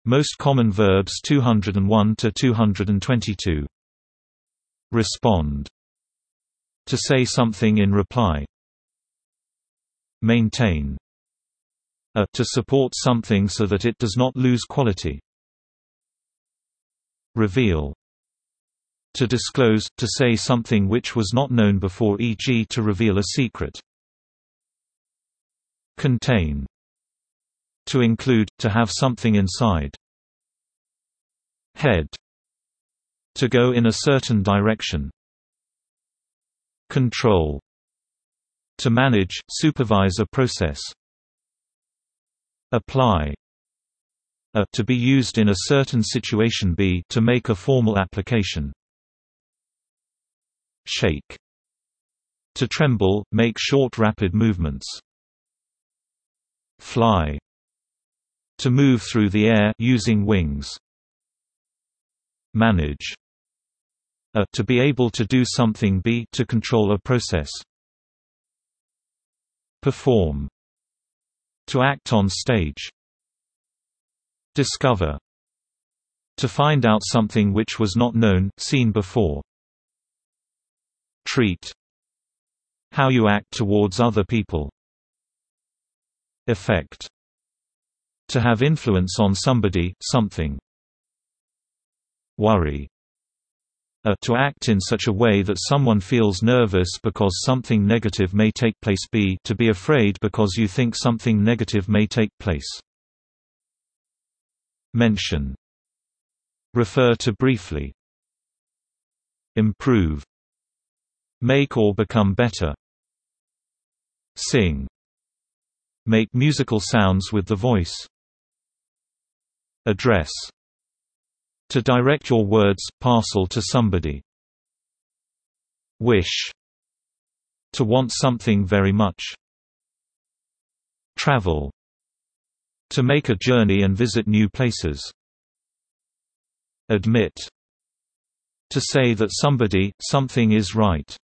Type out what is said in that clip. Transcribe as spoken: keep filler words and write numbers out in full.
Most common verbs two hundred one to two hundred twenty-two. Respond. To say something in reply. Maintain. A, to support something so that it does not lose quality. Reveal. To disclose, to say something which was not known before, for example to reveal a secret. Contain. To include, to have something inside. Head. To go in a certain direction. Control. To manage, supervise a process. Apply. A, to be used in a certain situation. B, to make a formal application. Shake. To tremble, make short rapid movements. Fly. To move through the air using wings. Manage. A, to be able to do something. B, to control a process. Perform. To act on stage. Discover. To find out something which was not known, seen before. Treat. How you act towards other people. Effect. To have influence on somebody, something. Worry. A, to act in such a way that someone feels nervous because something negative may take place. B, to be afraid because you think something negative may take place. Mention. Refer to briefly. Improve. Make or become better. Sing. Make musical sounds with the voice. Address. To direct your words, parcel to somebody. Wish. To want something very much. Travel. To make a journey and visit new places. Admit. To say that somebody, something is right.